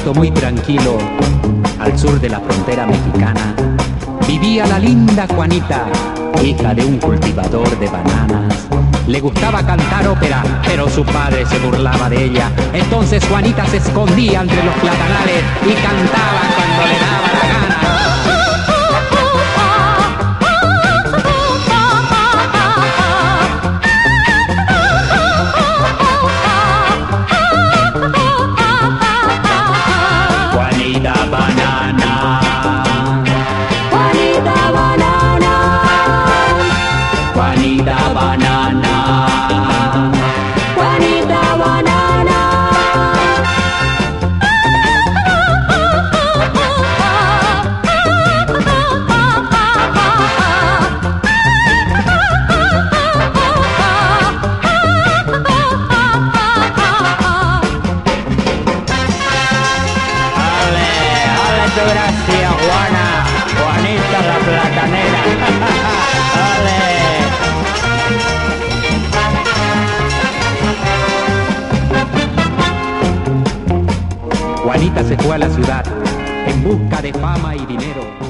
pueblito muy tranquilo, al sur de la frontera mexicana, vivía la linda Juanita, hija de un cultivador de bananas. Le gustaba cantar ópera, pero su padre se burlaba de ella. Entonces Juanita se escondía entre los platanales y cantaba cuando le daba la gana. Juanita banana, Juanita banana, Juanita banana, Juanita banana. Gracias, Juana, Juanita la platanera. ¡Ale! Juanita se fue a la ciudad en busca de fama y dinero.